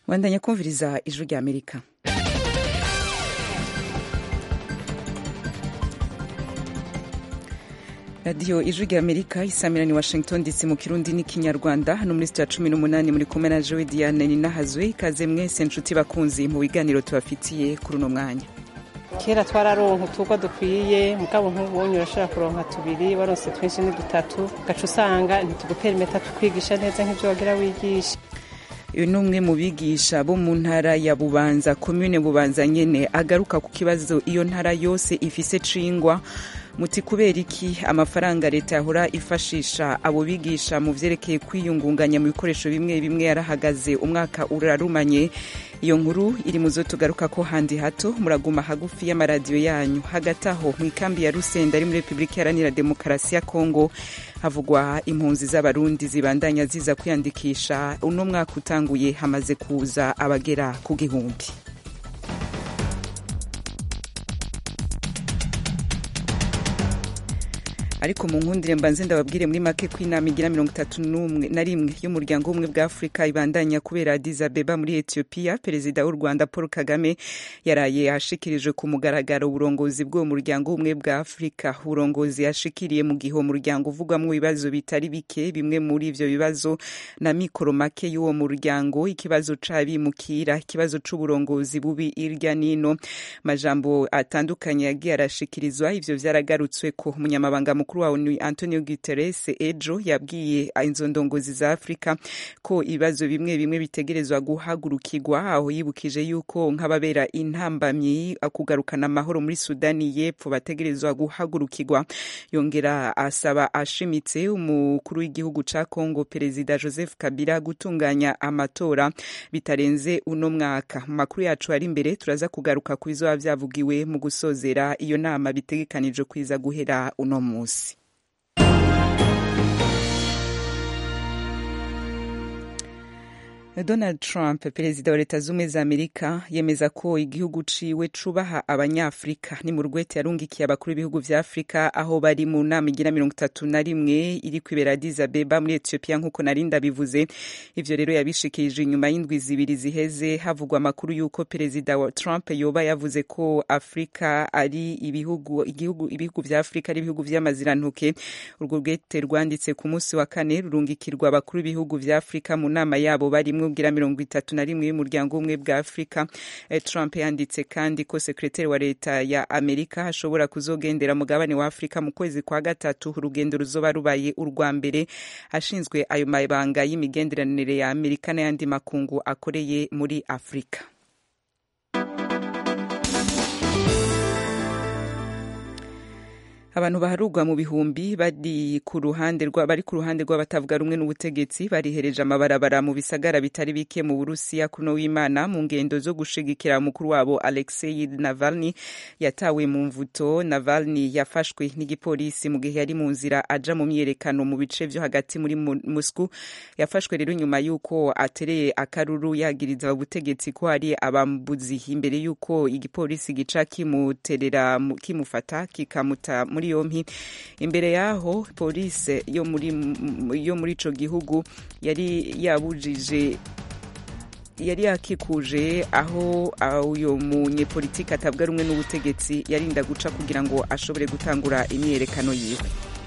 Wandanya kumviriza ijwi rya Amerika. Radio ijwi rya Amerika isamira ni Washington DC mu Kirundi n'ikinyarwanda. Hano muri studio 18 muri kumwe na Joe Diane Ninahazwe. Ikaze mwese nshuti bakunzi mu biganiro tubafitiye kuri uno mwanya. Kera twararonka utugwa dukwiye mugabo nk'ubonye urashaka kuronka tubiri barose twinshi ni dutatu gacu usanga ntituguperimeta tukwigisha neza nk'ivyo wagira wigisha. Uyu ni umwe mu bigisha bo mu ntara ya Bubanza, commune Bubanza nyene, agaruka ku kibazo iyo ntara yose ifise cingwa. Muti kubera iki amafaranga leta yahora ifashisha abo bigisha mu vyerekeye kwiyungunganya mu bikoresho bimwe bimwe yarahagaze umwaka urarumanye. Iyo nkuru iri muzo tugaruka ko handi hato, muraguma hagufi y'amaradiyo yanyu. Hagati aho mu ikambi ya Rusenda ari muri Republika Iharanira Demokarasi ya Kongo havugwa impunzi z'abarundi zibandanya ziza kwiyandikisha. Uno mwaka utanguye hamaze kuza abagera ku gihumbi. Ariko mu nkundire mbanze ndababwire muri make ko inama igira 31 y'umuryango w'ubumwe bwa Afrika ibandanya kubera Addis Abeba muri Ethiopia. Perezida w'u Rwanda Paul Kagame yaraye yashikirije ku mugaragaro uburongozi bw'uwo muryango w'ubumwe bwa Afrika. Uburongozi yashikiriye mu gihe umuryango uvugwamwo ibibazo bitari bike, bimwe muri ivyo bibazo na mikoro make y'uwo muryango, ikibazo c'abimukira, ikibazo c'uburongozi bubi irya nino. Majambo atandukanye yagiye arashikirizwa, ivyo vyaragarutswe ko umunyamabanga mukuru wa ONU Antonio Guterres ejo yabwiye izo ndongozi za Afrika ko ibibazo bimwe bimwe bitegerezwa guhagurukirwa, aho yibukije yuko nk'ababera intambamyi akugarukana amahoro muri Sudani y'Epfo bategerezwa guhagurukirwa. Yongera asaba ashimitse umukuru w'igihugu ca Kongo Perezida Joseph Kabila gutunganya amatora bitarenze uno mwaka. Makuru yacu ari imbere turaza kugaruka ku bizoba vyavugiwe mu gusozera iyo nama bitegekanijwe kwiza guhera uno musi. Donald Trump, perezida wa Leta Zunze Ubumwe za Amerika, yemeza ko igihugu ciwe cubaha abanyafrika. Ni mu rugwete yarungikiye abakuru b'ibihugu vya Afrika aho bari mu nama igira 31 iri kwibera Addis Abeba muri Ethiopia nk'uko narinda bivuze. Ivyo rero yabishikirije inyuma y'indwi zibiri ziheze havugwa amakuru yuko perezida wa Trump yoba yavuze ko Afrika ari ibihugu vya Afrika ari ibihugu vy'amazirantuke. Urwo rugwete rwanditse ku munsi wa kane rurungikirwa abakuru b'ibihugu vya Afrika mu nama yabo bari bwira 31 y'umuryango w'ubumwe bwa Afrika. Trump yanditse kandi ko sekretari wa leta ya Amerika ashobora kuzogendera mugabane wa Afrika mu kwezi kwa gatatu. Urugendo ruzoba rubaye urwa mbere ashinzwe ayo mabanga y'imigenderanire ya Amerika n'ayandi makungu akoreye muri Afrika. Abantu baharugwa mu bihumbi bari ku ruhande rw'abatavuga rumwe n'ubutegetsi barihereje amabarabara mu bisagara bitari bike mu Burusiya kuno w'Imana mu ngendo zo gushigikira umukuru wabo Alexei Navalny yatawe mu mvuto. Navalny yafashwe n'igipolisi mu gihe yari mu nzira aja mu myerekano mu bice vyo hagati muri Moscow. Yafashwe rero nyuma yuko atereye akaruru yagiriza ubutegetsi ko ari abambuzi, imbere yuko igipolisi gica kimufata kikamuta muri yompi. Imbere yaho polisi yo muri ico gihugu yari yakikuje aho uyo munyepolitiki atabwa rumwe n'ubutegetsi yarinda guca kugira ngo ashobore gutangura imyerekano yiwe.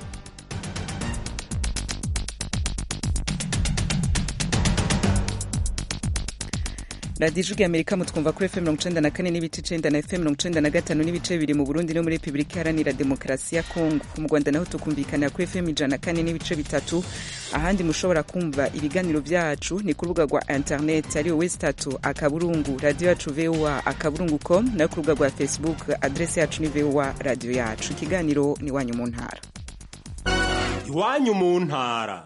Radio Ijwi Amerika mutwumva kuri FM 94 n'ibice 9 na FM 95 n'ibice biri mu Burundi no muri Republika Iharanira Demokarasi ya Kongo. Mu Rwanda naho tukumvikana kuri FM 104 n'ibice 3. Ahandi mushobora kumva ibiganiro vyacu ni ku rubuga rwa internet ari Westatu akaburungu radio yacu VOA@com, na ku rubuga rwa Facebook adresse yacu ni VOA radio yacu. Ikiganiro ni wanyu mu ntara. Iwanyu mu ntara.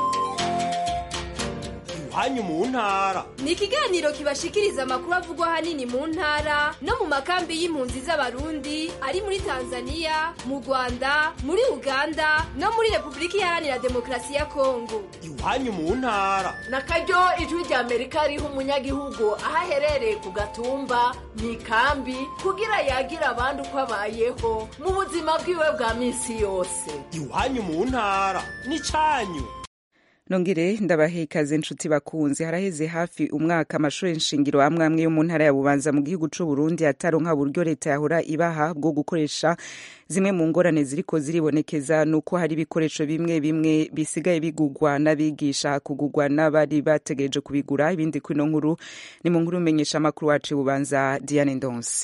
Iwanyu mu ntara ni ikiganiro kibashikiriza amakuru avugwa hanini mu ntara no mu makambi y'impunzi z'abarundi ari muri Tanzania, mu Rwanda, muri Uganda no muri Republika Iharanira Demokarasi ya Kongo. Iwanyu mu ntara nakaryo ijwi rya Amerika riha umunyagihugu ahaherereye ku gatumba mu ikambi kugira yagira abandi uko abayeho mu buzima bwiwe bwa minsi yose. Iwanyu mu ntara ni canyu. Nongere ndabahe ikaze nshuti bakunzi. Haraheze hafi umwaka amashuri nshingiro amwe amwe yo mu ntara ya Bubanza mu gihugu c'u Burundi ataronka buryo leta yahora ibaha bwo gukoresha zimwe mu ngorane ziriko ziribonekeza nuko hari ibikoresho bimwe bimwe bisigaye bigugwa n'abigisha kugugwa n'abari bategereje kubigura. Ibindi kwino nkuru ni mu nkuru menyesha amakuru wacu Bubanza Diane Ndonse.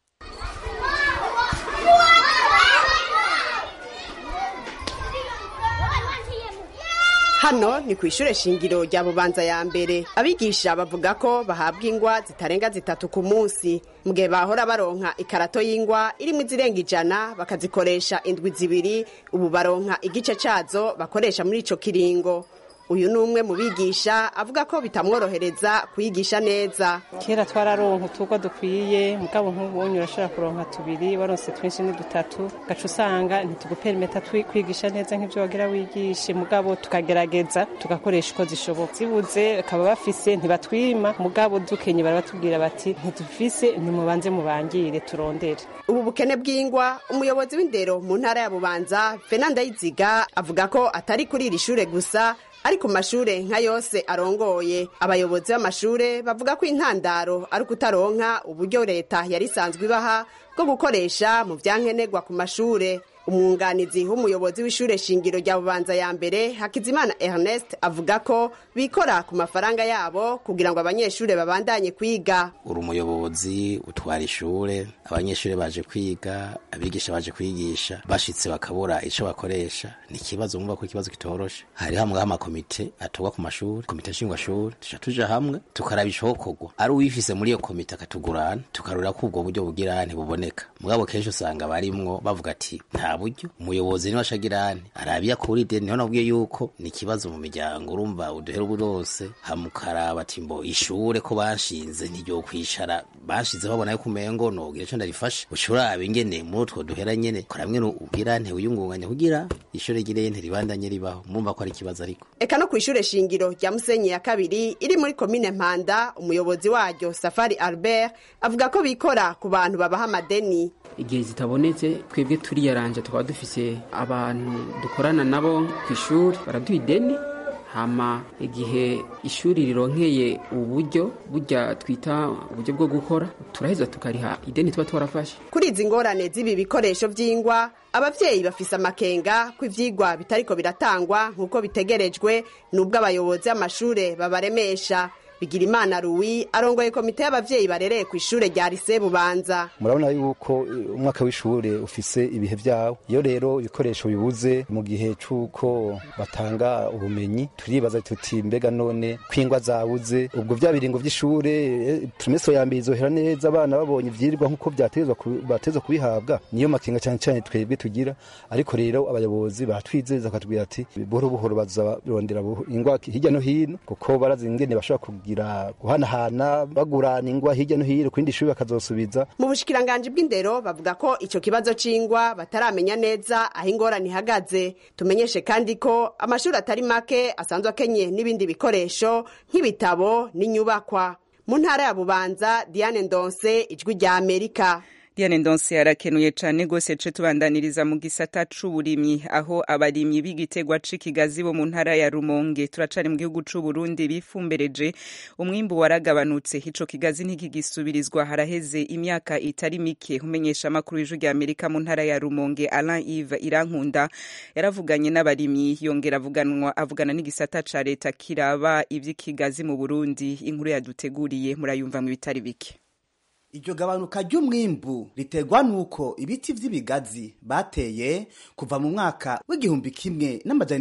Hano ni kw'ishure shingiro rya Bubanza ya mbere. Abigisha bavuga ko bahabwa ingwa zitarenga 3 ku munsi. Mugihe bahora baronka ikarato y'ingwa irimwo izirenga 100 bakazikoresha indwi 2, ubu baronka igice cazo bakoresha muri ico kiringo. Uyu numwe mu bigisha avuga ko bitamworohereza kwigisha neza. Kera twararonka utugwa dukwiye mugabo nk'ubunyu urashobora kuronka 2 waronse twinshi ni 3 gacu usanga ntituguperimeta kwigisha neza nk'ivyo wagira wigishe mugabo tukagerageza tugakoresha uko zishoboka. Zibuze akaba bafise ntibatwima mugabo dukenye barabatubwira bati ntidufise nimubanze mubangire turondere. Ubu bukene bw'ingwa umuyobozi w'indero mu ntara ya Bubanza Fernanda Yiziga avuga ko atari kuri iri shure gusa ari ku mashure nka yose arongoye. Abayobozi b'amashure bavuga ko intandaro ari kutaronka uburyo leta yari isanzwe ibaha bwo gukoresha mu vyankenerwa ku mashure. Umwunganizi w'umuyobozi w'ishure shingiro rya Bubanza ya mbere Hakizimana Ernest avuga ko bikora ku mafaranga yabo kugira ngo abanyeshure babandanye kwiga. Uri umuyobozi utwara ishure, abanyeshure baje kwiga, abigisha baje kwigisha, bashitse bakabura ico bakoresha, ni kibazo mumva ko ikibazo kitoroshe. Hari hamwe amakomite atogwa ku mashuri, komite nshingwa shuri, tuja hamwe tukaraba icokorwa. Ari uwifise muri iyo komite akatugurana, tukarura ko ubwo buryo bugira ntibuboneka. Mugabo kenshi usanga barimwo bavuga ati nta buryo umuyobozi ni washagirane arabiya kuri de niho nabwiye yuko ni kibazo mu miryango urumva uduhera uburose hamukaraba ati mbo ishure ko banshinze niryo kwicara bashize babona yo kumengo no gira cyo ndarifasha ushura abingene muri utwo duhera nyene koramwe no ugira nte uyungunganya kugira ishure gire nte ribandanye ribaho mumva ko ari kibazo ariko eka no kwishure shingiro rya Musenyi ya kabiri iri muri commune Mpanda umuyobozi waryo Safari Albert avuga ko bikora ku bantu babaha amadeni. Igihe zitabonetse twebwe turiyaranje tukaba dufise abantu dukorana nabo kw'ishuri baraduha ideni hama igihe ishuri rironkeye uburyo burya twita uburyo bwo gukora turaheza tukariha ideni tuba twarafashe. Kuri izi ngorane z'ibi bikoresho vy'ingwa abavyeyi bafise amakenga ko ivyigwa bitariko biratangwa nkuko bitegerejwe nubwo abayobozi b'amashure babaremesha. Bigirimana Louis arongoye komite y'abavyeyi barereye ku ishure rya Lycée Bubanza. Murabona yuko umwaka w'ishure ufise ibihe vyawo. Iyo rero ibikoresho bibuze mu gihe cuko batanga ubumenyi turibaza tuti mbega none kwingwa zabuze ubwo vya biringo vy'ishure trimestro ya mbere izohera neza abana babonye ivyirwa nkuko batezwa kubihabwa niyo makenga cyane cyane twebwe tugira ariko rero abayobozi batwizeza akatubwira ati buhoro buhoro bazarondera ingwa hirya no hino kuko barazingene bashobora guhanahana bagurana ingwa hirya no hino kwindi shuri bakazosubiza. Mu bushikiranganje bw'indero bavuga ko ico kibazo c'ingwa bataramenya neza aho ingorane ihagaze. Tumenyeshe kandi ko amashuri atari make asanzwe akenye n'ibindi bikoresho nk'ibitabo n'inyubakwa. Mu ntara ya Bubanza Diane Ndonse ijwi rya Amerika. Diane Ndonse arakenuye cane gose ce tubandaniriza mu gisata c'uburimyi aho abarimyi b'igitegwa c'ikigazi bo mu ntara ya Rumonge turacari mu gihugu c'u Burundi bifumbereje umwimbu waragabanutse ico kigazi ntikigisubirizwa haraheze imyaka itari mike umenyesha makuru y'ijwi rya Amerika mu ntara ya Rumonge Alain Yves Irankunda yaravuganye n'abarimyi yongera avugana n'igisata ca leta kiraba ivy'ikigazi mu Burundi inkuru yaduteguriye murayumva mu bitari bike. Iryo gabanuka ry'umwimbu ritegwa nuko ibiti vy'ibigazi bateye kuva mu mwaka w'igihumbi kimwe n'amajana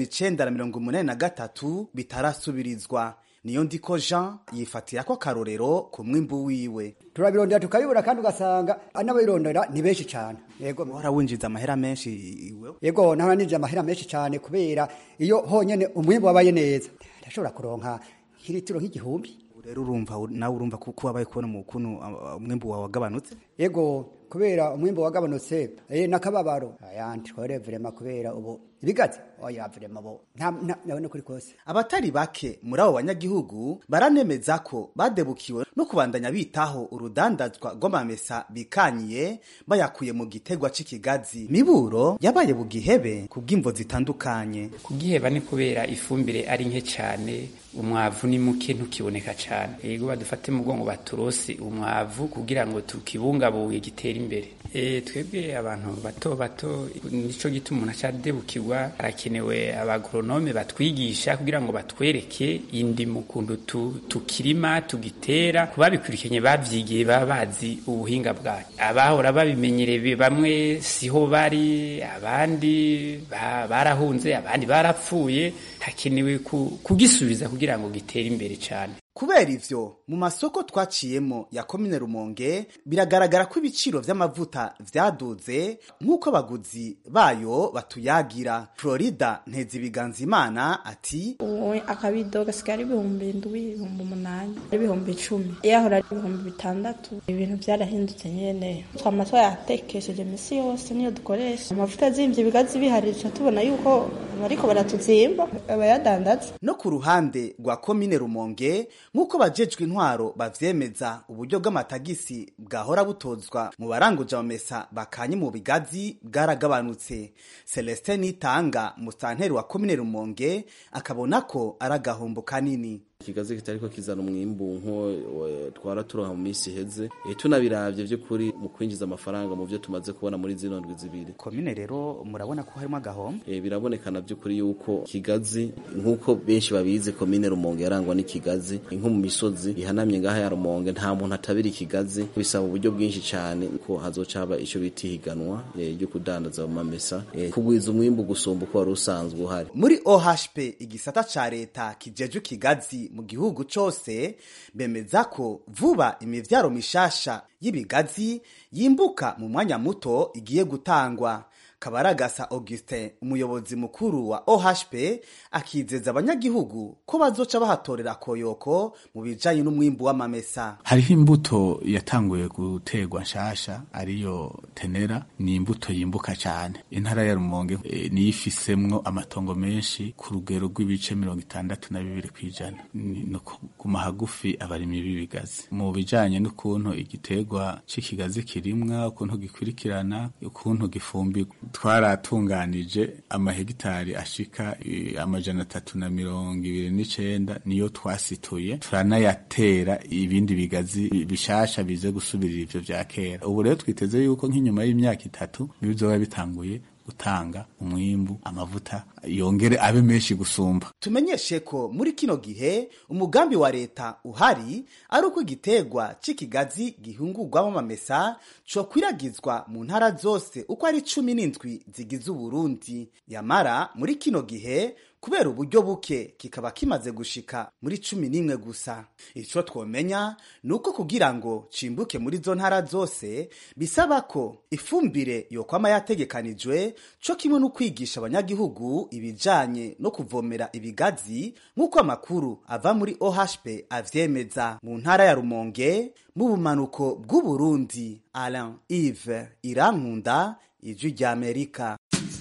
1983 bitarasubirizwa. Niyo ndiko Jean yifatira ko karorero ku mwimbu wiwe. Turabirondera tukabibura kandi ugasanga anabirondera ni benshi cyane. Yego wara winjiza amahera menshi iwe. Yego naho ninjiza amahera menshi cyane kubera iyo honyene umwimbu wabaye neza. Ndashobora kuronka kiritiro nk'igihumbi. Rero urumva nawe urumva kuko wabaye kubona mu kuntu umwimbu wawe wagabanutse. Yego kubera umwimbu wagabanutse nakababaro ayandi twere vraiment kubera ubu ibigazi oya vrema bo nabone kuri kose. Abatari bake muri abo banyagihugu baranemeza ko badebukiwe no kubandanya bitaho urudandazwa rw'amamesa bikanyiye bayakuye mu gitegwa c'ikigazi. Miburo yabaye bugihebe kubw'imvo zitandukanye. Kugiheba ni kubera ifumbire ari nke cyane, umwavu ni muke ntukiboneka cyane. Yego badufate mu bwongo baturose umwavu kugira ngo tukibungabunge gitere imbere. Twebwe abantu bato nico gituma umuntu acadebukirwa, arakenewe abagronome batwigisha kugira ngo batwereke indimo kundu tukirima tugitera, kubabikurikanye bavyigiye babazi ubuhinga bwayo. Abahora babimenyereye bamwe siho bari, abandi barahunze, abandi barapfuye, hakenewe kugisubiza kugira ngo gitere imbere cyane. Kubera ivyo mu masoko twaciyemo ya komine Rumonge biragaragara ko ibiciro vy'amavuta vyaduze nk'uko abaguzi bayo batuyagira. Florida Ntezibiganzimana ati akabido gasigara 7,800 10,000 yahora 6,000. Ibintu byarahindutse nyene, twamato yatekesheje misi yose niyo dukoresha. Amavuta zimvye bigazi biharisha tubona yuko bariko baratuzimba abayadandaza. No ku ruhande rwa komine Rumonge nk'uko bajejwe intwaro bavyemeza, uburyo bw'amatagisi bwahora butozwa mu baranguje amamesa bakanye mu bigazi bwaragabanutse. Celestin Nitanga mustanteri wa komine Rumonge akabona ko aragahombo kanini. Ikigazi kitariko kizana umwimbu nko twaratura mu misi heze, tunabiravye byo kuri mu kwinjiza amafaranga mu byo tumaze kubona muri zino ndwi zibiri. Komine rero murabona ko harimo agahombo? Birabonekana byo kuri yuko kigazi nkuko benshi babizi komine Rumonge yarangwa n'ikigazi, nko mu misozi ihanamye ngaha ya Rumonge nta muntu atabira ikigazi, bisaba uburyo bwinshi cyane ko hazocaba ico bitihiganwa ryo kudandaza mu mamesa kugwiza umwimbu gusumba uko wari usanzwe uhari. Muri OHP igisata ca leta kijeje kigazi mu gihugu cyose bemeza ko vuba imivyaro mishasha y'ibigazi yimbuka mu mwanya muto igiye gutangwa. Kabaragasa Augustin umuyobozi mukuru wa OHP akizeza abanyagihugu ko bazoca bahatorera koyoko mu bijanye n'umwimbu w'amamesa. Hariho imbuto yatanguye gutegwa nshasha ariyo tenera, ni imbuto yimbuka cyane. Intara ya Rumonge niyifisemwo amatongo menshi ku rugero rw'ibice 62% no kuma hagufi abarimyi b'ibigazi. Mu bijanye n'ukuntu igitegwa c'ikigazi kirimwa, ukuntu gikurikirana, ukuntu gifumbirwa, twaratunganije amahegitari ashika 329 niyo twasituye, turanayatera ibindi bigazi bishasha bize gusubirira ivyo vya kera. Ubu rero twiteze yuko nk'inyuma y'imyaka 3 bizoba bitanguye gutanga umwimbu, amavuta yongere abe menshi gusumba. Tumenyeshe ko muri kino gihe umugambi wa leta uhari ari uko igitegwa c'ikigazi gihungurwamo amamesa cyo kwiragizwa mu ntara zose uko ari 17 zigize Uburundi. Yamara muri kino gihe kubera uburyo buke kikaba kimaze gushika muri 11 gusa. Ico twomenya nuko kugira ngo cimbuke muri zo ntara zose bisaba ko ifumbire yo kwama yategekanijwe, cyo kimwe no kwigisha abanyagihugu ibijanye no kuvomera ibigazi nk'uko amakuru ava muri OHP avyemeza. Mu ntara ya Rumonge mu bumanuko bw'u Burundi, Alain Yves Irankunda, Ijwi rya Amerika.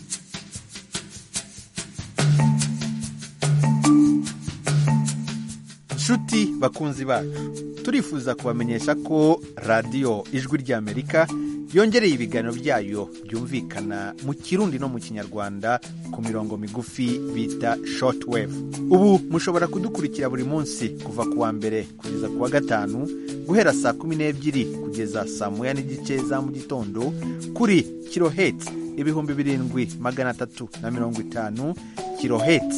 Shuti bakunzi bacu, turifuza kubamenyesha ko radio Ijwi rya Amerika yongereye ibiganiro byayo byumvikana mu Kirundi no mu Kinyarwanda ku mirongo migufi bita shortwave. Ubu mushobora kudukurikira buri munsi kuva kuwa mbere kugeza kuwa gatanu guhera saa 12 kugeza saa 1:30 za mu gitondo kuri kilohertz 7,350, kilohertz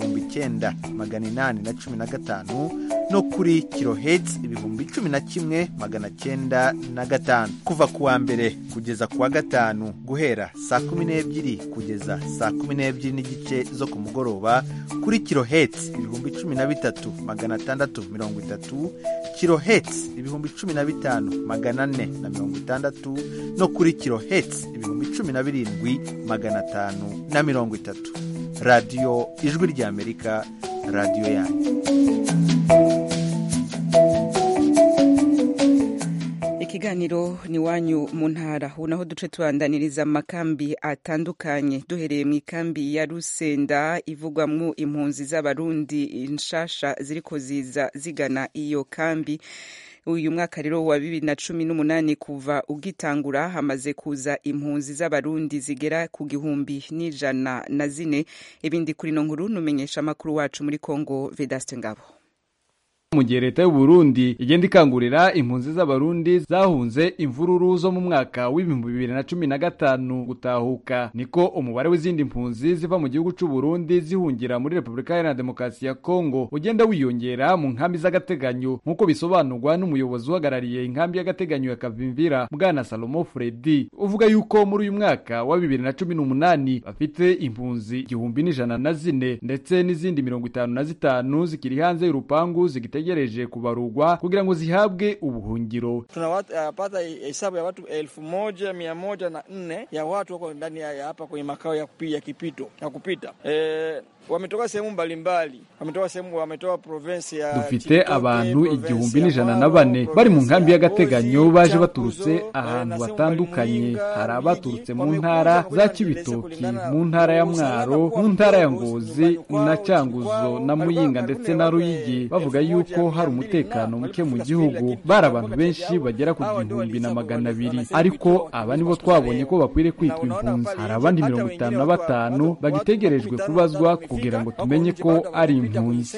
9,815 no kuri kilohertz 11,905 kuva kuwa mbere kugeza kuwa gatanu guhera saa 12 kugeza saa 12:30 zo ku mugoroba kuri kilohertz 13,630, kilohertz 15,460 no kuri kilohertz 17,530. Radio Ijwi rya Amerika, radio yanyu. ikiganiro ni wanyu mu ntara ubu naho duce tubandaniriza amakambi atandukanye duhereye mu ikambi ya Rusenda ivugwamwo impunzi z'abarundi nshasha ziriko ziza zigana iyo kambi. Uyu mwaka rero wa 2018 kuva ugitangura hamaze kuza impunzi z'abarundi zigera ku 104. Ibindi kuri no nkuru numenyesha makuru wacu muri Kongo Vedaste Ngabo. Mu gihe leta y'u Burundi igenda ikangurira impunzi z'abarundi zahunze imvururu zo mu mwaka w'2015 gutahuka, niko umubare w'izindi impunzi ziva mu gihugu cy'u Burundi zihungira muri Repubulika Iharanira Demokarasi ya Kongo ugenda wiyongera mu nkambi z'agateganyo, nkuko bisobanurwa n'umuyobozi uhagarariye inkambi y'agateganyo ya Kavimvira Bwana Salomo Fredi, uvuga yuko muri uyu mwaka wa 2018 bafite impunzi 104 ndetse n'izindi 55 zikiri hanze y'urupangu zigitegereje kubarugwa kugira ngo zihabwe ubuhungiro. Tunapata hesabu ya watu 1104 ya watu wako ndani ya hapa kwenye makao ya kipito ya kupita. Wametoka sehemu mbalimbali, wametoka province ya dufite abantu 1104 bari mu nkambi y'agateganyo baje baturutse ahantu batandukanye. Hari abaturutse mu ntara za Kibitoki, mu ntara ya Mwaro, mu ntara ya Ngozi na Cyanguzo na Muyinga ndetse na Ruyigi, bavuga yuko hari umutekano muke mu gihugu. Bari abantu benshi bagera ku 1200, ariko aba nibo twabonye ko bakwiriye kwitwa impunzi. Hari abandi 55 bagitegerejwe kubazwa kugira ngo tumenye ko ari impunzi.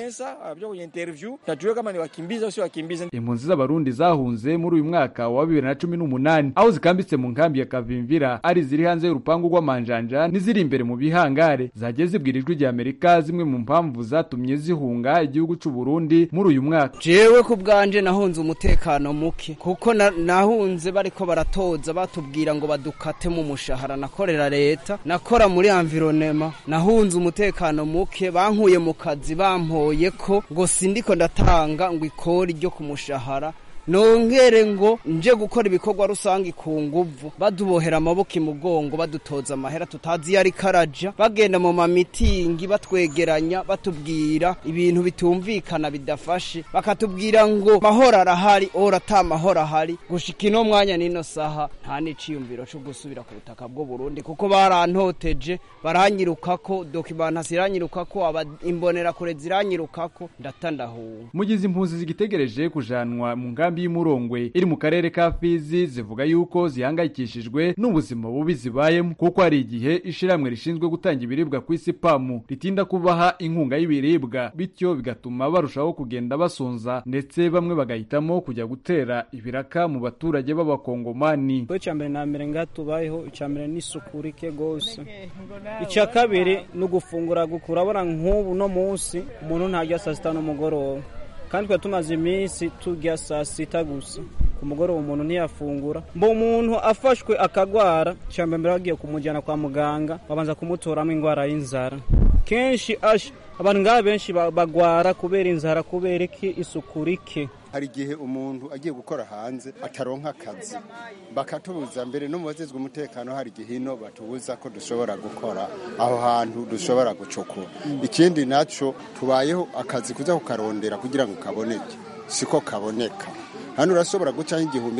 Impunzi z'abarundi zahunze muri uyu mwaka wa 2018 aho zikambitse mu nkambi ya Kavimvira ari ziri hanze y'urupangu rw'amanjanja n'iziri imbere mu bihangare, zagiye zibwirijwe rya Amerika zimwe mu mpamvu zatumye zihunga igihugu cy'u Burundi muri uyu mwaka. Jewe ku bwanje nahunze umutekano muke, kuko nahunze bariko baratoza batubwira ngo badukate mu mushahara nakorera leta, nakora muri environnement. Nahunze umutekano muke, bankuye mu kazi bampoye ko ngo sindiko ndatanga ngo ikori ryo ku mushahara, nongere ngo nje gukora ibikorwa rusangi ku nguvu, badubohera amaboko imugongo badutoza amahera tutazi yari karaja, bagenda mu mamitingi batwegeranya batubwira ibintu bitumvikana bidafashe, bakatubwira ngo mahoro arahari, ora ta mahoro ahari. Gushika ino mwanya nino saha nta n'iciyumviro cyo gusubira ku butaka bwo Burundi, kuko barantoteje, baranyirukako, dokimanta ziranyirukako, imbonera kure ziranyirukako, ndatandahuwe. Mugize impunzi zigitegereje kujanwa mu nkambi y'Umurongwe iri mu karere ka Fizi zivuga yuko zihangayikishijwe n'ubuzima bubi zibayemo, kuko ari igihe ishiramwe rishinzwe gutanga ibiribwa ku isi PAMU ritinda kubaha inkunga y'ibiribwa, bityo bigatuma barushaho kugenda basonza, ndetse bamwe bagahitamo kujya gutera ibiraka mu baturage b'abakongomani. Icyambere na mbere ngatubayeho, icyambere n'isukurike gose, icya kabiri no gufungura gukura bona nk'ubu no munsi umuntu ntajya saa sita n'umugoroba, kandi twa tumaze iminsi tujya saa sita gusa ku mugoroba umuntu ntiyafungura. Mbo umuntu afashwe akagwara cyambere mbere bagiye kumujyana kwa muganga babanza kumutoramo ingwara y'inzara. Kenshi abantu ngaba benshi bagwara kubera inzara, kubera iki isukurike. Hari igihe umuntu agiye gukora hanze ataronka akazi, bakatubuza mbere no mubazizwe umutekano, hari gihino batubuza ko dushobora gukora aho hantu dushobora gucukura. Ikindi naco tubayeho akazi kuza kukarondera kugira ngo kaboneke, siko kaboneka. Hano urashobora guca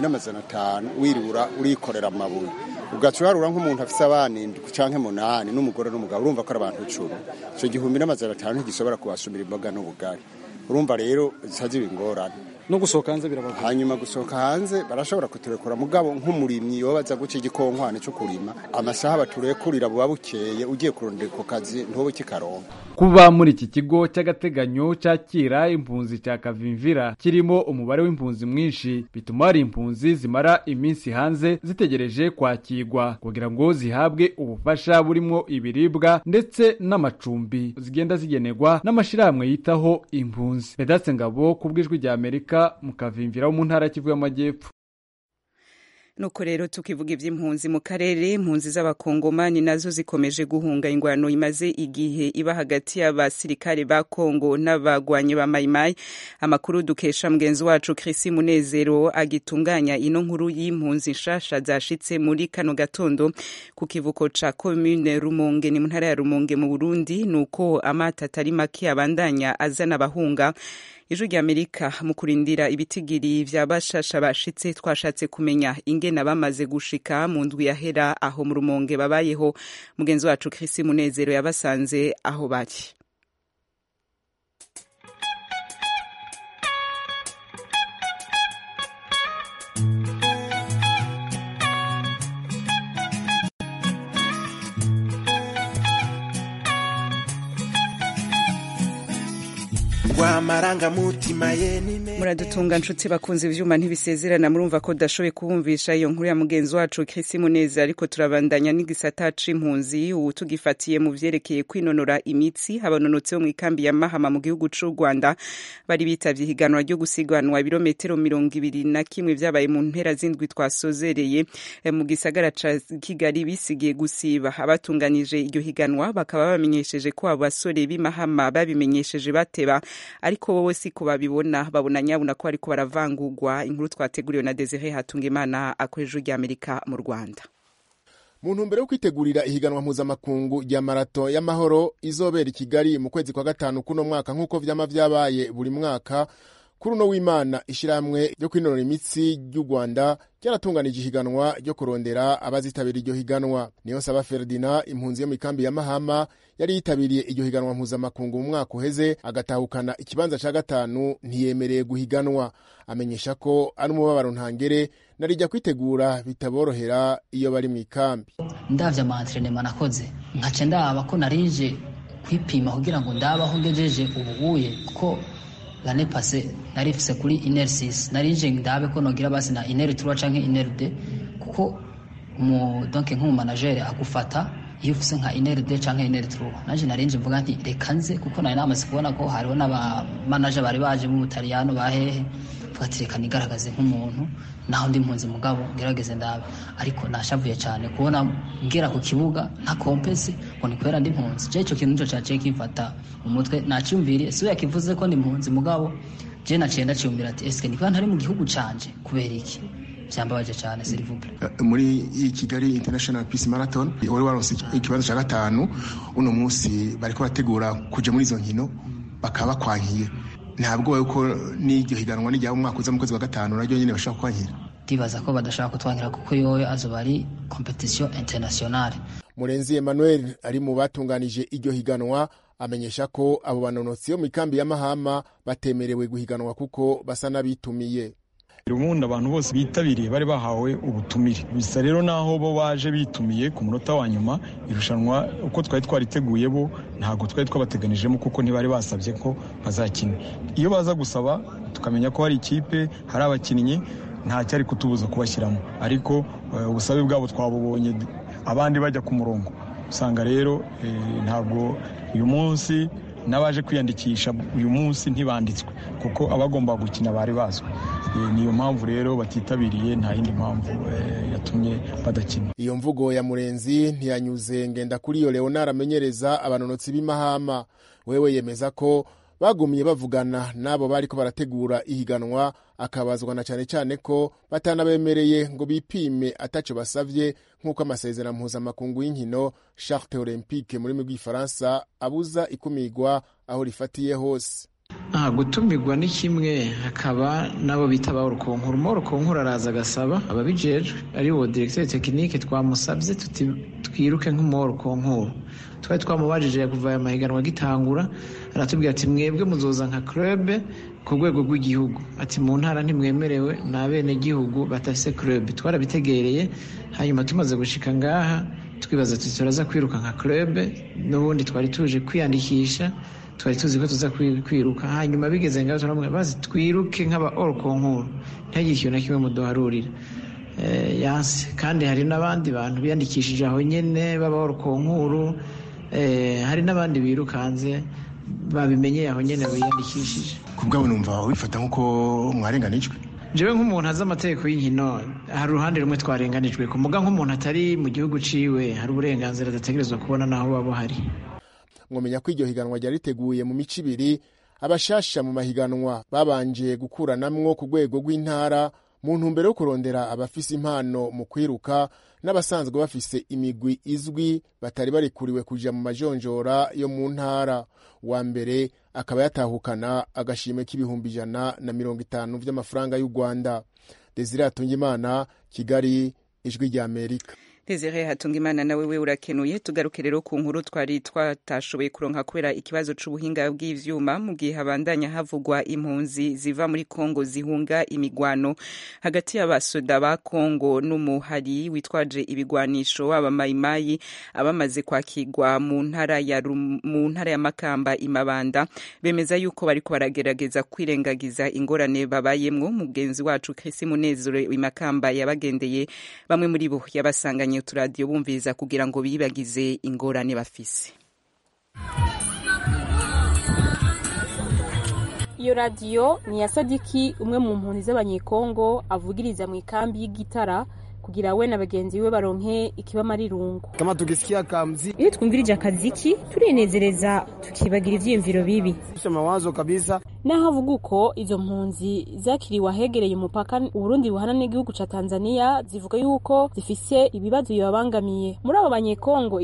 1500 wirura urikorera amabuye, ugacuharura nk'umuntu afise abana 7 canke 8 n'umugore n'umugabo, urumva ko abantu 10. Ico 1500 ntigishobora kubasumira imboga n'ubugari. Urumva rero zaje bingorana no gusohoka hanze birabaga. Hanyuma gusohoka hanze barashobora kuturekura, mugabo nk'umurimyi yobaza guca igikonkwane cyo kurima, amasaha baturekurira buba bukeye, ugiye kurondera ko kazi ntobo kikaronka. Kuba muri iki kigo cy'agateganyo cyakira impunzi cya Kavimvira kirimo umubare w'impunzi mwinshi, bituma ari impunzi zimara iminsi hanze zitegereje kwakirwa kugira ngo zihabwe ubufasha burimo ibiribwa ndetse n'amacumbi zigenda zigenerwa n'amashirahamwe yitaho impunzi. Vedaste Ngabo kubwijwi rya Amerika mu Kavimvira mu ntara Kivu y'Amajyepfo. Nuko rero tukivuga ivy'impunzi mu karere, impunzi z'abakongomani nazo zikomeje guhunga ingwano imaze igihe iba hagati y'abasirikare ba Kongo n'abagwanye ba Maimai. Amakuru dukesha mgenzi wacu Chris Munezero agitunganya ino nkuru y'impunzi nshasha zashitse muri kano gatondo ku kivuko ca commune Rumonge ni mu ntara ya Rumonge mu Burundi, nuko amata atari make abandanya azana abahunga. ijwi rya Amerika mu kurindira ibitigiri vya bashasha bashitse twashatse kumenya ingene bamaze gushika mu ndwi yahera aho mu Rumonge babayeho. Mugenzi wacu Chris Munezero yabasanze aho bari. Muradutunga nshuti bakunze ivyuma ntibisezerana murumva ko dashoboye kubumvisha iyo nkuru ya mugenzi wacu Chris Muneza, ariko turabandanya n'igisata c'impunzi ubu tugifatiye mu vyerekeye kwinonora imitsi. Abanonotse bo mu ikambi ya Mahama mu gihugu c'u Rwanda bari bitavye higanwa ryo gusiganwa ibirometero 21 vyabaye mu mpera z'indwi twasozereye mu gisagara ca Kigali. Bisigiye gusiba abatunganije iryo higanwa bakaba bamenyesheje ko abo basore b'Imahama babimenyesheje bateba, ariko wowe si ko babibona, babona nyabuna ko ariko baravangurwa. Inkuru twateguriwe na Desire Hatungimana akoresha rya Amerika mu Rwanda. Mu ntumbero yo kwitegurira ihiganwa mpuzamakungu rya marato y'amahoro izobera i Kigali mu kwezi kwa gatanu kuno mwaka nk'uko vyama vyabaye buri mwaka, kuri uno w'Imana ishiramwe ryo kwinonora imitsi ry'u Rwanda ryaratunganije ihiganwa ryo kurondera abazitabira iryo higanwa. Niyonsaba Ferdinand, impunzi yo mu ikambi ya Mahama, yari yitabiriye iryo higanwa mpuzamakungu mu mwaka uheze agatahukana ikibanza ca gatanu, ntiyemereye guhiganwa. Amenyesha ko ari umubabaro ntangere narijya kwitegura bitaborohera iyo bari mu ikambi. Ndavye ama-entraînement nakoze nkace ndaba ko narije kwipima kugira ngo ndabaho ngejeje ububuye, kuko l'année passée narifise kuri iner 6 narije ndabe ko nogira basi na iner 3 canke iner 2, kuko donc nk'umu manager agufata iyo ufise nka iner 2 canke iner 3. Naje narinje mvuga nti reka nze, kuko nari namaze kubona ko hariho n'aba manager bari baje mu Butaliyano bahehe, twatireka nigaragaze nk'umuntu naho ndi impunzi mugabo ngerageze ndabe. Ariko nashavuye cyane kubona ngera ku kibuga nta kompesi ngo ni kwera ndi impunzi. Je ico kintu nico caciye kimfata mu mutwe, nacyumviriye so yakivuze ko ndi impunzi mugabo je naciye ndacyumvira ati eske ni kwa ntari mu gihugu canje kubera iki. Byambabaje cyane s'il vous plaît. Muri Kigali International Peace Marathon wari waronse ikibanza ca gatanu, uno munsi bariko bategura kuja muri izo nkino bakaba kwankiye. Ntabwo yuko n'iryo higanwa n'ijya mu mwaka uza mu kwezi wa gatanu naryo nyine bashaka kwankira. Ndibaza ko badashaka kutwankira kuko yoyo azoba ari competition internationale. Murenzi Emmanuel ari mu batunganije iryo higanwa amenyesha ko abo banonotsi yo mu ikambi ya Mahama batemerewe guhiganwa kuko basa n'abitumiye. Ubundi abantu bose bitabiriye bari bahawe ubutumire, bisa rero naho bo baje bitumiye ku munota wa nyuma. Irushanwa uko twari twariteguye bo ntago twari twabateganijemo kuko ntibari basabye ko bazakina. Iyo baza gusaba tukamenya ko hari ikipe hari abakinnyi nta cyari kutubuza kubashyiramo, ariko ubusabe bwabo twabubonye abandi bajya ku murongo. Usanga rero ntabwo uyu munsi n'abaje kwiyandikisha uyu munsi ntibanditswe kuko abagomba gukina bari bazwi. Niyo mpamvu rero batitabiriye, nta yindi mpamvu yatumye badakina. Iyo mvugo ya Murenzi ntiyanyuze ngenda kuri iyo Leonard amenyereza abanonotsi b'Imahama. Wewe yemeza ko bagumye bavugana nabo bariko barategura ihiganwa, akabazwa na cyane ko batanabemereye ngo bipime ataco basavye nk'uko amasezerano mpuzamakungu y'inkino Charte Olympique muri rw'ifaransa abuza ikumigwa aho rifatiye hose. Gutumirwa ni kimwe, hakaba nabo bita barukonkuru. Umurukonkuru araza agasaba ababijejwe ari wo directeur technique twamusabye tuti twiruke nk'umurukonkuru. Twari twamubajije kuva aya mahiganwa gitangura, aratubwira ati mwebwe muzoza nka club ku rwego rw'igihugu, ati mu ntara ntimwemerewe n'abene gihugu batafise club. Twarabitegereye, hanyuma tumaze gushika ngaha twibaza tuti turaza kwiruka nka club, n'ubundi twari tuje kwiyandikisha, twari tuzi ko tuza kwiruka. Hanyuma bigeze ngaho turamwe bazi twiruke nk'aba orkonkuru, ntagire ikintu na kimwe muduharurira. Yanse kandi hari n'abandi bantu biyandikishije aho nyene baba orkonkuru, hari n'abandi birukanze babimenye aho nyene biyandikishije. Kubwabo numva bifata nkuko mwarenganijwe. Jewe nk'umuntu azi amategeko y'inkino, hari uruhande rumwe twarenganijwe ku muga nk'umuntu atari mu gihugu ciwe hari uburenganzira adategerezwa kubona naho baba hari. Mwomenya ko iryo higanwa ryari riteguye mu mico ibiri. Abashasha mu mahiganwa babanje gukuranamwo ku rwego rw'intara mu ntumbero yo kurondera abafise impano mu kwiruka n'abasanzwe bafise imigwi izwi batari barikuriwe kuja mu majonjora yo mu ntara. Wa mbere akaba yatahukana agashimwe k'ibihumbi 150 vy'amafaranga y'u Rwanda. Desire Hatungimana, Kigali, Ijwi rya Amerika. Desire Hatungimana nawe we urakenuye. Tugaruke rero ku nkuru twari twatashoboye kuronka kubera ikibazo c'ubuhinga bw'ivyuma mu gihe habandanya havugwa impunzi ziva muri Kongo zihunga imigwano hagati y'abasoda ba Kongo n'umuhari witwaje ibigwanisho w'abamayimayi abamaze kwakirwa mu ntara ya Makamba Imabanda bemeza yuko bariko baragerageza kwirengagiza ingorane babayemwo. Mugenzi wacu Chris Munezero Imakamba yabagendeye bamwe muri bo yabasanganye uturadiyo bumviriza kugira ngo bibagize ingorane bafise. Iyo radiyo ni ya Sadiki, umwe mu mpunzi z'abanyekongo avugiriza mu ikambi y'Igitara kugira we na bagenzi we baronke ikibamarirungu. Kama tukisikia kamzi, iyo twumvirije akaziki turinezereza tukibagira ivyiyumviro bibi. Sha mawazo kabisa. Naho avuga uko izo mpunzi zakiriwe ahegereye umupaka Uburundi buhana n'igihugu ca Tanzania zivuga yuko zifise ibibazo bibabangamiye. Muri abo banyekongo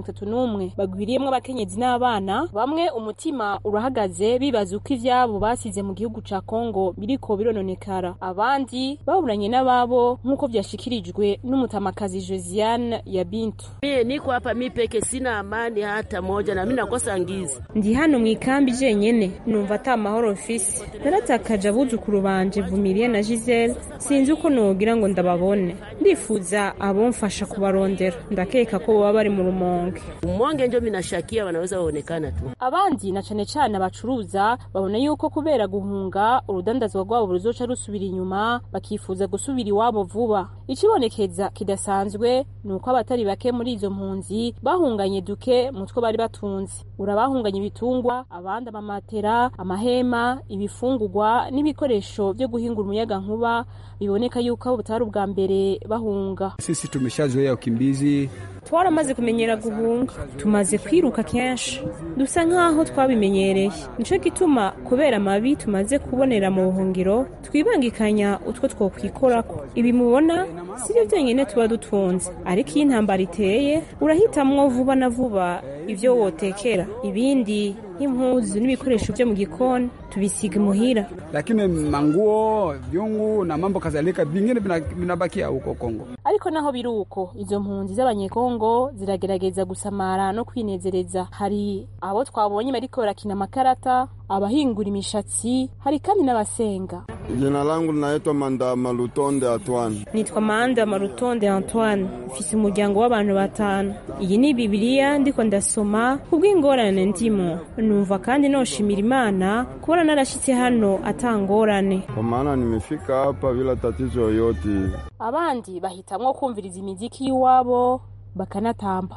1031 bagwiriyemwo abakenyezi n'abana, bamwe umutima urahagaze bibaza uko ivyabo basize mu gihugu ca Kongo biriko birononekara. Abandi baburanye n'ababo nkuko vyashikirijwe n'umutamakazi Josiane ya Bintu. Mimi niko hapa mimi peke, sina amani hata moja na mimi nakosa ngizi. Ndi hano mu ikambi jenyene numva ata mahoro mfise. Naratakaje abuzukuru banje Vumilie na Giselle, sinzi uko nogira ngo ndababone. Ndifuza abomfasha kubarondera. Ndakeka ko baba bari mu Rumonge. Rumonge ndio minashakia wanaweza waonekana tu. Abandi na cane cane abacuruza babona yuko kubera guhunga urudandazwa rwabo ruzoca rusubira inyuma, bakifuza gusubira iwabo vuba. Ikibonekeza kidasanzwe nuko abatari bake muri izo mpunzi bahunganye duke mutwe bari batunze. Urabahunganye ibitungwa, abandi amamatera, amahema, ibifungurwa n'ibikoresho byo guhingura umuyaga nkuba. Biboneka yuko abo batari ubwa mbere bahunga. Sisi tumeshazoea ukimbizi. Twaramaze kumenyera guhunga, tumaze kwiruka kenshi, dusa nkaho twabimenyereye. Nico gituma kubera amabi tumaze kubonera mu buhungiro twibangikanya utwo twokwikorako. Ibi mubona sivyo byenyene tuba dutunze, ariko iyi ntambara iteye urahitamwo vuba na vuba ivyo wotekera. Ibindi nk'impuzu n'ibikoresho byo mu gikoni tubisiga muhira, lakini manguo, vyungu na mambo kadhalika vingine vinabakia huko Kongo. Ariko naho biruko izo mpunzi z'abanyekongo ziragerageza gusamara no kwinezereza. Hari abo twabonye bariko barakina amakarata, abahingura imishatsi, hari kandi n'abasenga. Jina langu linaitwa Manda Malutonde Antoine. Nitwa Manda Malutonde Antoine, mfise umuryango w'abantu 5. Iyi ni Bibiliya ndiko ndasoma kubw'ingorane ndimo. Numva kandi noshimira Imana kubona narashitse hano atangorane. Kwa maana nimefika hapa bila tatizo yoyote. Abandi bahitamwo kumviriza imiziki y'iwabo bakanatamba.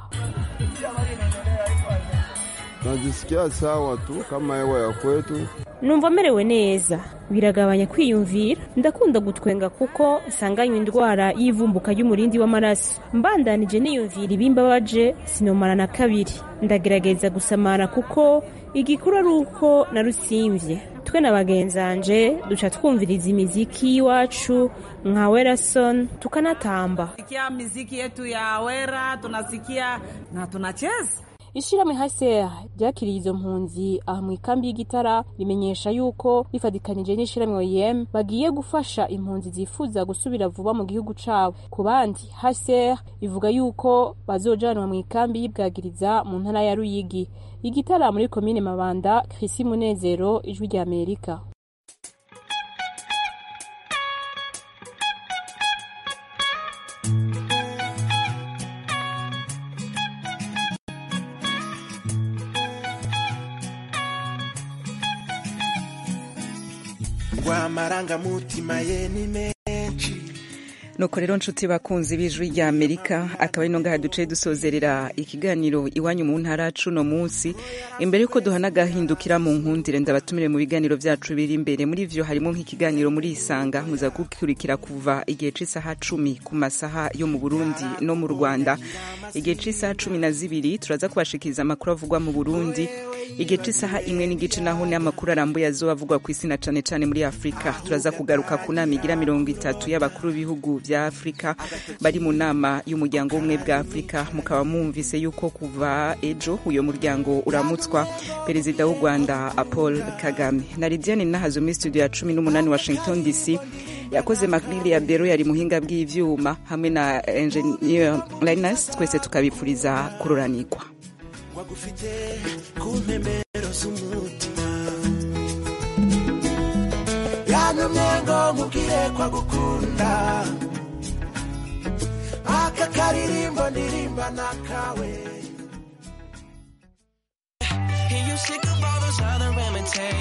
Najisikia sawa tu kama hewa ya kwetu. Numva merewe neza, biragabanya kwiyumvira. Ndakunda gutwenga kuko sanganywe indwara y'ivumbuka y'umurindi w'amaraso. Mbandanije niyumvira ibimbabaje sinomara na kabiri. Ndagerageza gusamara kuko igikuru ari uko narusimvye. Twe na bagenzanje duca twumviriza imiziki y'iwacu nka Werason tukanatamba. Sikia miziki yetu ya Wera, tunasikia na tunacheza. Ishirahamwe HCR ryakiriye izo mpunzi aha mu ikambi y'Igitara rimenyesha yuko rifadikanije n'ishirahamwe OIM bagiye gufasha impunzi zifuza gusubira vuba mu gihugu cabo. Ku bandi HCR ivuga yuko bazojanwa mu ikambi y'Ibwagiriza mu ntara ya Ruyigi. Igitara muri komine Mabanda. Chris Munezero, Ijwi rya Amerika. Amaranga mutima ye ni menshi. nuko rero nshuti bakunzi b'ijwi rya Amerika akaba ari no ngaha duce dusozerera ikiganiro iwanyu mu ntara cuno munsi. Imbere yuko duhana gahindukira mu nkundire ndabatumire mu biganiro vyacu biri imbere, muri vyo harimo nk'ikiganiro muri Isanga muza gukurikira kuva igihe c'isaha 10 ku masaha yo mu Burundi no mu Rwanda. Igihe c'isaha 12 turaza kubashikiriza amakuru avugwa mu Burundi. Igihe c'isaha 1 n'igice naho ni amakuru arambuye azovugwa ku isi na cane cane muri Afrika. Turaza kugaruka ku nama igira 30 y'abakuru b'ibihugu vya Afrika bari mu nama y'umuryango umwe bwa Afrika. Mukaba mumvise yuko kuva ejo uyo muryango uramutswa perezida w'u Rwanda Paul Kagame. Na Lidiane Nahazo mu studio ya 18 Washington DC, yakoze Magnili ya Bero yari muhinga bw'ivyuma hamwe na engineer Linus, twese tukabipfuriza kuroranikwa. Wagufite kumpembero z'umutima yanumye ngo nkubwire kwa gukunda aka karirimbo ndirimba nakawe.